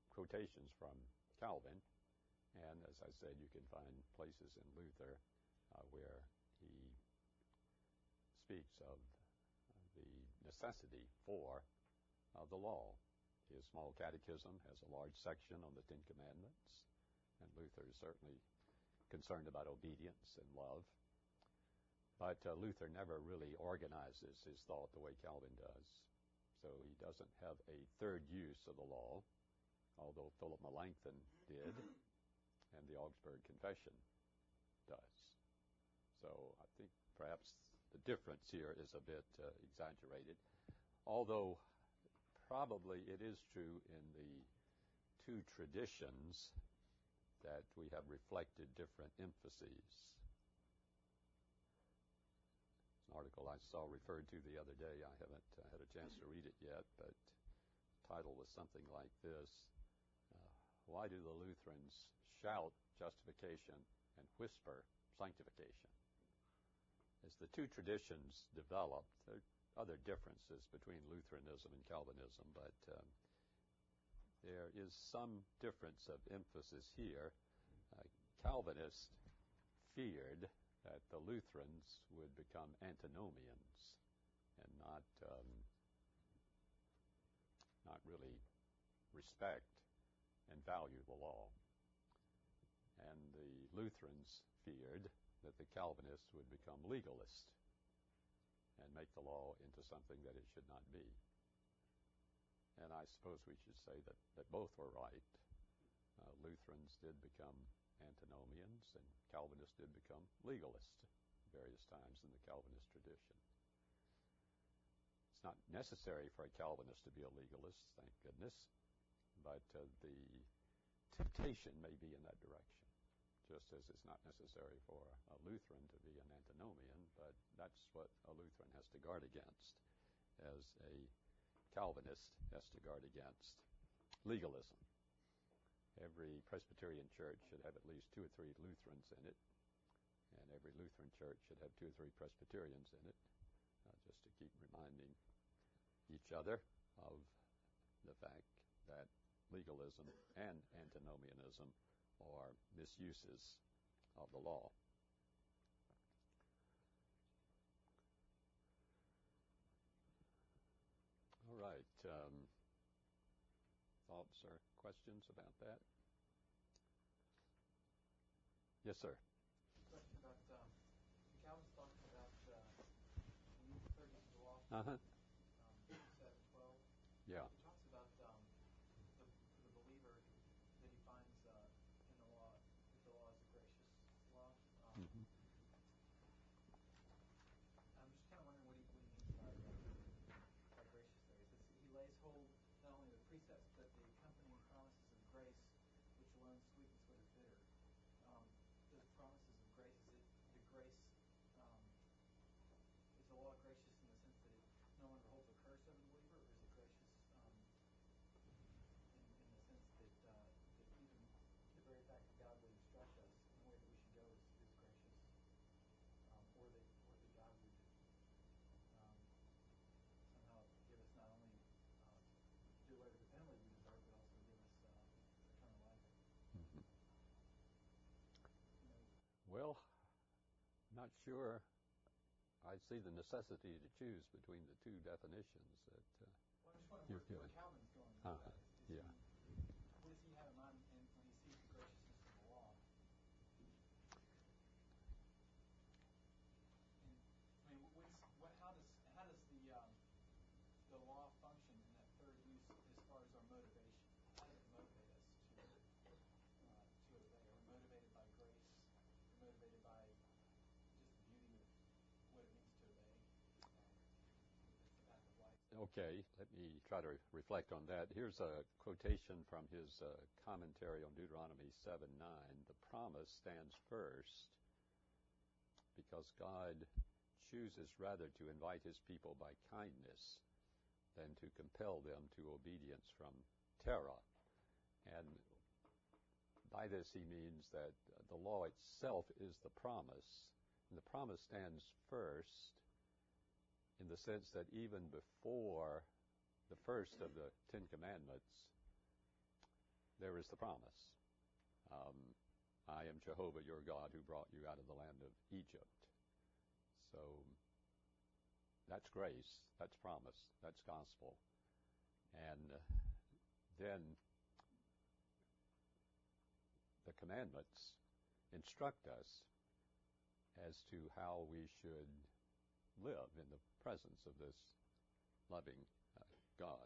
quotations from Calvin, and as I said, you can find places in Luther where he speaks of the necessity for the law. His small catechism has a large section on the Ten Commandments, and Luther is certainly concerned about obedience and love. But Luther never really organizes his thought the way Calvin does. So he doesn't have a third use of the law, although Philip Melanchthon did, and the Augsburg Confession does. So I think perhaps the difference here is a bit exaggerated, although probably it is true in the two traditions that we have reflected different emphases. It's an article I saw referred to the other day. I haven't had a chance to read it yet, but the title was something like this: why do the Lutherans shout justification and whisper sanctification? As the two traditions developed, there are other differences between Lutheranism and Calvinism, but there is some difference of emphasis here. Calvinists feared that the Lutherans would become antinomians and not really respect and value the law. And the Lutherans feared that the Calvinists would become legalist and make the law into something that it should not be. And I suppose we should say that both were right. Lutherans did become antinomians, and Calvinists did become legalists various times in the Calvinist tradition. It's not necessary for a Calvinist to be a legalist, thank goodness, but the temptation may be in that direction, just as it's not necessary for a Lutheran to be an antinomian, but that's what a Lutheran has to guard against, as a Calvinist has to guard against legalism. Every Presbyterian church should have at least 2 or 3 Lutherans in it, and every Lutheran church should have 2 or 3 Presbyterians in it, just to keep reminding each other of the fact that legalism and antinomianism are misuses of the law. All right. Thoughts or questions about that? Yes, sir. Question about Calvin's talking about the need for 30 to the law. 7:12. Yeah. He talks about for the believer that he finds in the law that the law is a gracious law. I'm just kind of wondering what he means by gracious there. He says he lays hold not only of the precepts but the accompanying promises of grace, which alone sweetens what is bitter. Those promises of grace, is it the grace? Is the law gracious in the sense that it no longer holds a curse over the believer, or is it gracious in the sense that even the very fact that God would instruct us in the way that we should go is gracious, or that God would somehow give us not only do away with the penalty we deserve, but also give us eternal life. Mm-hmm. Well, not sure I see the necessity to choose between the two definitions that well, I just wonder where Calvin's going with that. What does he have in mind when he sees the graciousness of the law? And, I mean, how does the law function in that third use as far as our motivation? How does it motivate us to obey? Are we motivated by grace? Are we motivated by just the beauty of what it means to obey? It's the path of life. Okay, let me try to reflect on that. Here's a quotation from his commentary on Deuteronomy 7:9. The promise stands first because God chooses rather to invite his people by kindness than to compel them to obedience from terror. And by this he means that the law itself is the promise, and the promise stands first in the sense that even before the first of the Ten Commandments, there is the promise. I am Jehovah your God who brought you out of the land of Egypt. So that's grace, that's promise, that's gospel. And then the commandments instruct us as to how we should live in the presence of this loving God.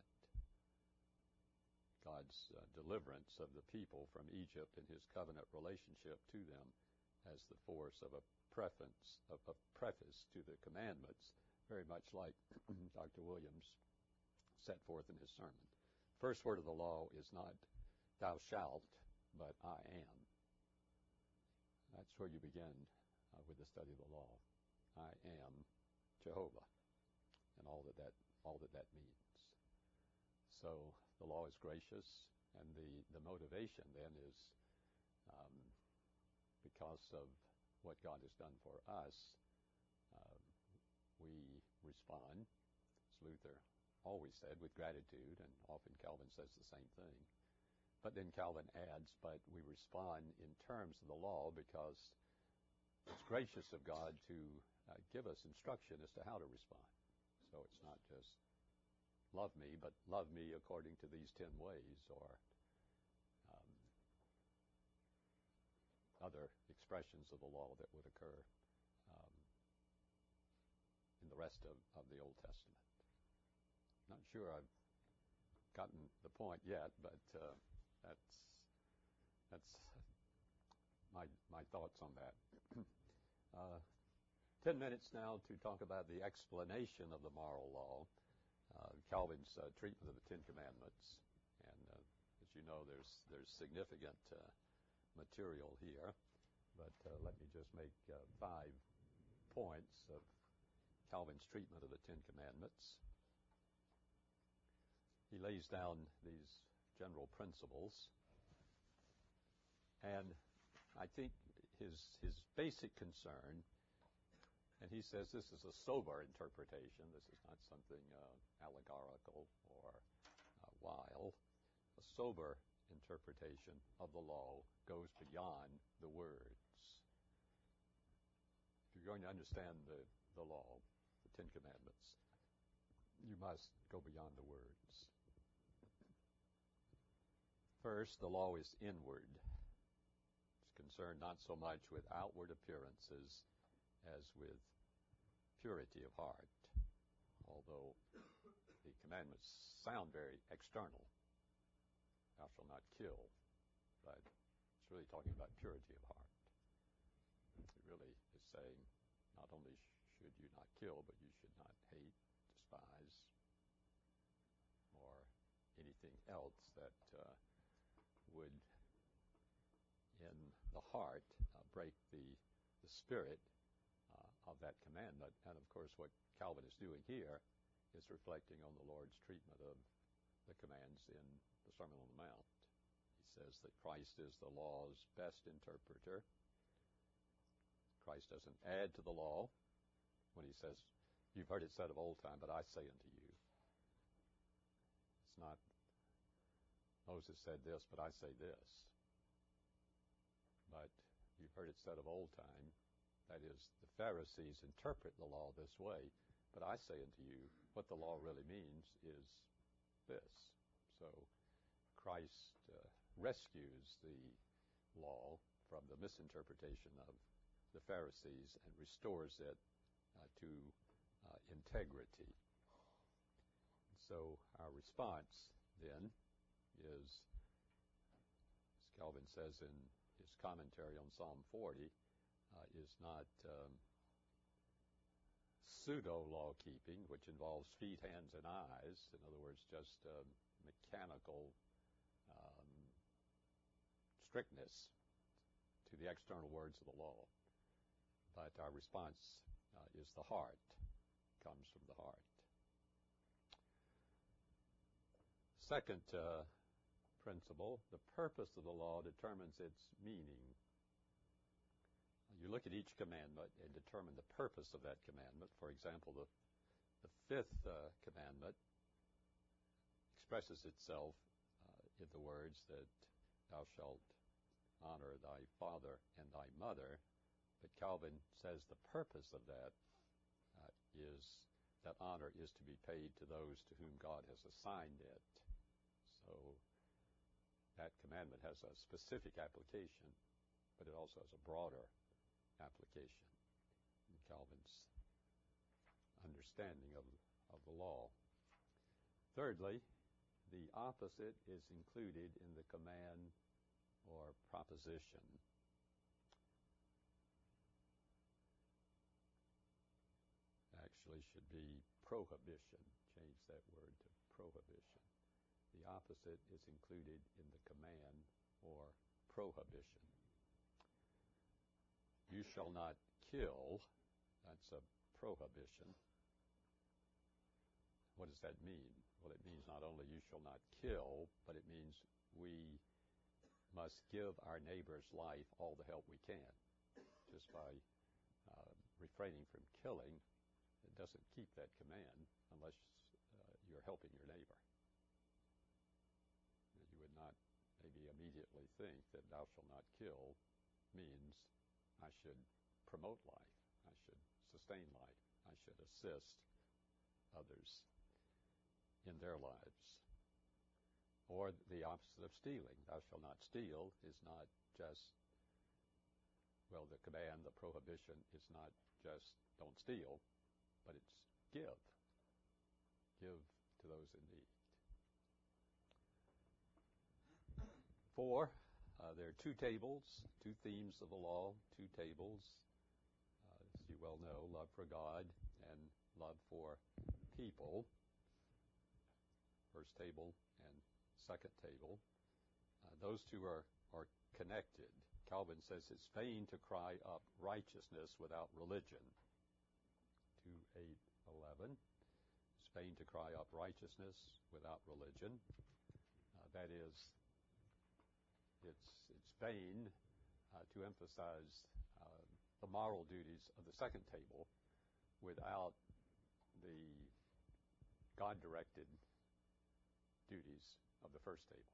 God's deliverance of the people from Egypt and his covenant relationship to them as the force of a preface to the commandments, very much like Dr. Williams set forth in his sermon. First word of the law is not thou shalt, but I am. That's where you begin with the study of the law. I am Jehovah, and all that means. So the law is gracious, and the motivation then is because of what God has done for us, we respond, as Luther always said, with gratitude, and often Calvin says the same thing. But then Calvin adds, but we respond in terms of the law because it's gracious of God to give us instruction as to how to respond. So it's not just love me, but love me according to these 10 ways, or other expressions of the law that would occur in the rest of the Old Testament. Not sure I've gotten the point yet, but that's my thoughts on that. 10 minutes now to talk about the explanation of the moral law, Calvin's treatment of the Ten Commandments. And as you know, there's significant material here, but let me just make 5 points of Calvin's treatment of the Ten Commandments. He lays down these general principles, and I think his basic concern, and he says this is a sober interpretation, this is not something allegorical or wild, a sober interpretation of the law goes beyond the words. If you're going to understand the law, the Ten Commandments, you must go beyond the words. First, the law is inward. It's concerned not so much with outward appearances as with purity of heart, although the commandments sound very external. Thou shalt not kill, but it's really talking about purity of heart. It really is saying not only should you not kill, but you should not hate, despise, or anything else that would, in the heart, break the spirit of that commandment. And of course, what Calvin is doing here is reflecting on the Lord's treatment of the commands in the Sermon on the Mount. He says that Christ is the law's best interpreter. Christ doesn't add to the law when he says, you've heard it said of old time, but I say unto you. It's not, Moses said this, but I say this. But you've heard it said of old time, that is, the Pharisees interpret the law this way, but I say unto you, what the law really means is this. So Christ rescues the law from the misinterpretation of the Pharisees and restores it to integrity. So our response then is, as Calvin says in his commentary on Psalm 40, is not pseudo-law-keeping, which involves feet, hands, and eyes. In other words, just mechanical strictness to the external words of the law. But our response is the heart, comes from the heart. Second principle, the purpose of the law determines its meaning. You look at each commandment and determine the purpose of that commandment. For example, the fifth commandment expresses itself in the words that thou shalt honor thy father and thy mother. But Calvin says the purpose of that is that honor is to be paid to those to whom God has assigned it. So that commandment has a specific application, but it also has a broader application in Calvin's understanding of the law. Thirdly, the opposite is included in the command or proposition. Actually should be prohibition. Change that word to prohibition. The opposite is included in the command or prohibition. You shall not kill. That's a prohibition. What does that mean? Well, it means not only you shall not kill, but it means we must give our neighbor's life all the help we can. Just by refraining from killing, it doesn't keep that command unless you're helping your neighbor. You would not maybe immediately think that thou shalt not kill means I should promote life, I should sustain life, I should assist others in their lives. Or the opposite of stealing. Thou shalt not steal is not just, well, the command, the prohibition is not just don't steal, but it's give. Give to those in need. 4, there are 2 tables, 2 themes of the law, 2 tables. As you well know, love for God and love for people. First table and second table. Those 2 are connected. Calvin says it's vain to cry up righteousness without religion. 2:8:11. It's vain to cry up righteousness without religion. That is, it's vain to emphasize the moral duties of the second table without the God-directed duties of the first table.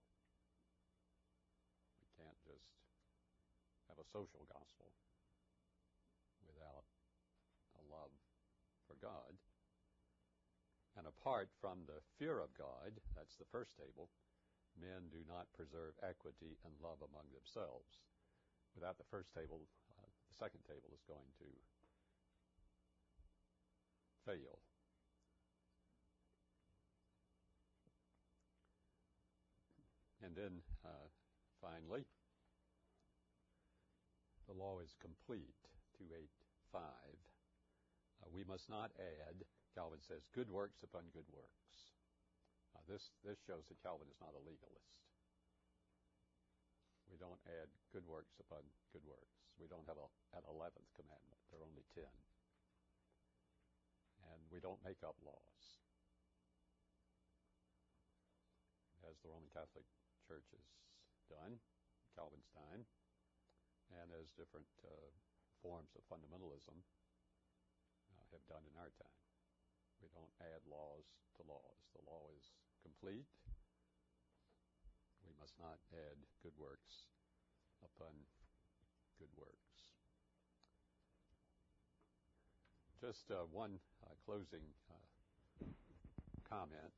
We can't just have a social gospel without a love for God. And apart from the fear of God, that's the first table, men do not preserve equity and love among themselves. Without the first table, the second table is going to fail. And then, finally, the law is complete, 2:8:5. We must not add, Calvin says, good works upon good works. This shows that Calvin is not a legalist. We don't add good works upon good works. We don't have an 11th commandment. There are only 10. And we don't make up laws, as the Roman Catholic Church has done, Calvin's time, and as different forms of fundamentalism have done in our time. We don't add laws to laws. The law is complete. We must not add good works upon good works. Just one closing comment,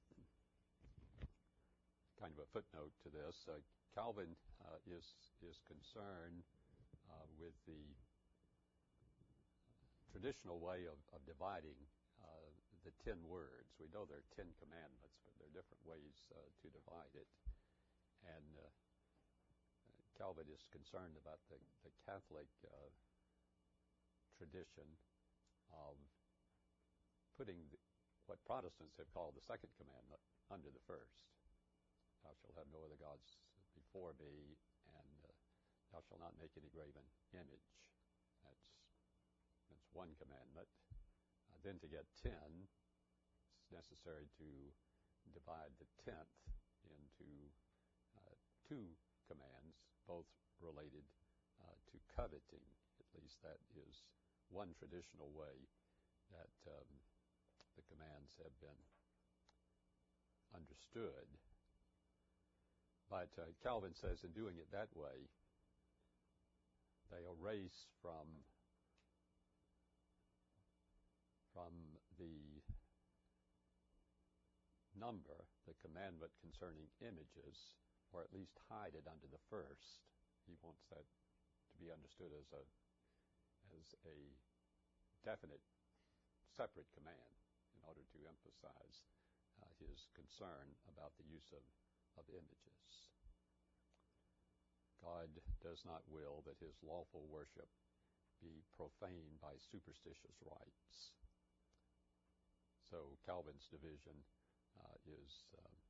kind of a footnote to this. Calvin is concerned with the traditional way of dividing the 10 words. We know there are 10 commandments, but there are different ways to divide it. And Calvin is concerned about the Catholic tradition of putting what Protestants have called the second commandment under the first. Thou shalt have no other gods before me, and thou shalt not make any graven image. That's one commandment. Then to get 10, it's necessary to divide the 10th into 2 commands, both related to coveting. At least that is one traditional way that the commands have been understood. But Calvin says in doing it that way, they erase from the number the commandment concerning images, or at least hide it under the first. He wants that to be understood as a definite, separate command in order to emphasize his concern about the use of images. God does not will that his lawful worship be profaned by superstitious rites. So Calvin's division is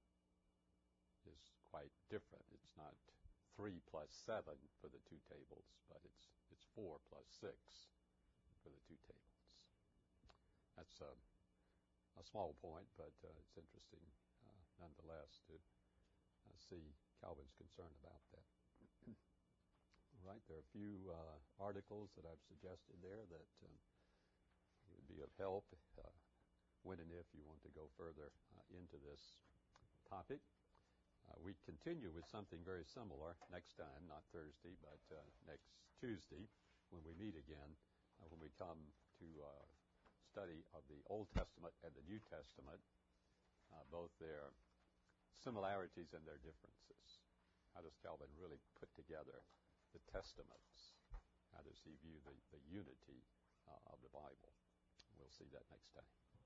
quite different. It's not 3 plus 7 for the two tables, but it's 4 plus 6 for the two tables. That's a small point, but it's interesting nonetheless to see Calvin's concern about that. All right, there are a few articles that I've suggested there that would be of help when and if you want to go further into this topic. We continue with something very similar next time, not Thursday, but next Tuesday when we meet again, when we come to study of the Old Testament and the New Testament, both their similarities and their differences. How does Calvin really put together the testaments? How does he view the unity of the Bible? We'll see that next time.